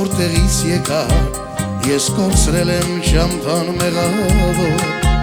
որտեղից եկա, ես կորցրել եմ ճամփան մեղավոր,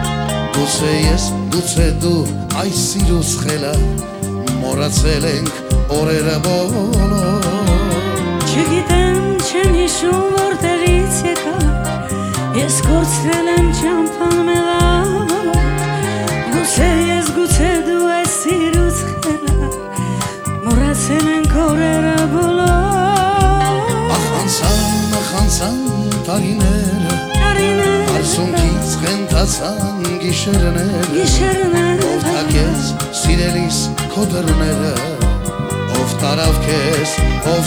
գուցե դու այս սիրուց խելա, մոռացել ենք օրերը բոլոր։ Չգիտեմ, չեմ հիշում որտեղից եկա, ես կորցրել եմ ճամփան մեղավոր, գուցե դու այս սիրուց խելա, մոռացել ենք օրերը բոլոր։ Ախանցան տարիները, արցունքից խենթացան գիշերները, ով թակեց սիրելիս քո դռները, ով տարավ քեզ, ով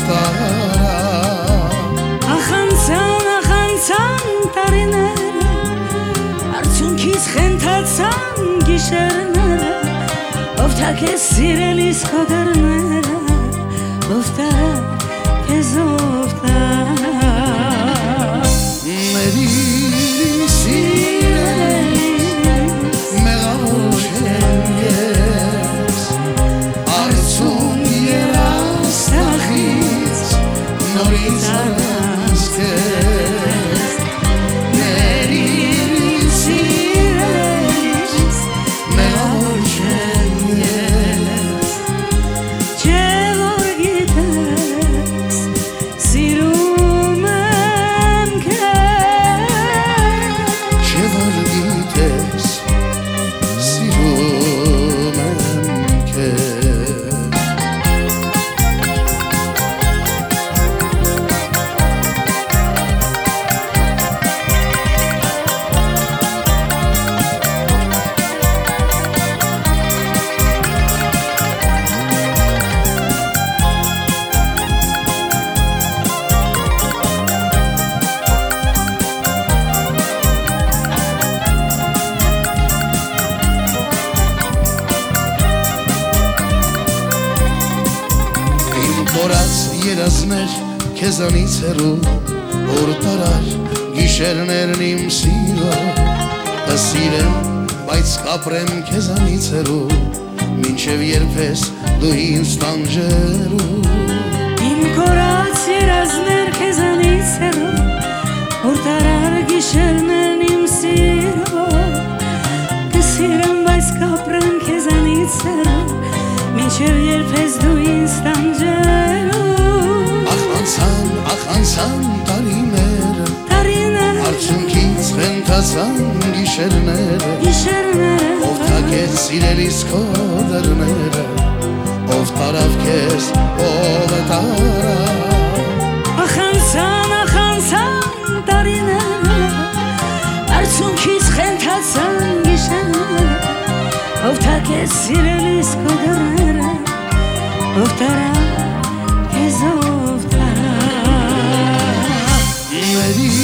տարավ։ Ախանցան տարիները, արցունքից խենթացան գիշերները, ով թակեց սիրելիս քո դռները, ով տարավ քեզ, ով տարավ։ Մերի սիրելիս մեղավոր չեմ ես, արցուն երաս նախից նորից առանց քեզ։ Մերի սիրելիս մեղավոր չեմ ես, չէ որ գիտես սիրում եմ քեզ, չէ որ գիտես սիրում եմ քեզ։ Կորած երազներ քեզանից հեռու, որ տարար գիշերներն իմ սիրո, կսիրեմ, բայց կապրեմ քեզանից հեռու, մինչև երբ ես դու ինձ տանջելու։ իմ կորած երազներ քեզանից հեռու, որ տարար գիշերներն իմ սիրո, կսիրեմ, բայց կապրեմ քեզանից հեռու, մինչև երբ ես դու ինձ տանջելու։ Ախանցան տարիները, արցունքից խենթացան գիշերները, ով թակեց սիրելիս քո դռները, ով տարավ քեզ, ով տարավ։ Ախանցան տարիները, արցունքից խենթացան գիշերները, ով թակեց սիրելիս քո դռները, ով տարավ քեզ, ով տարավ։ Մերի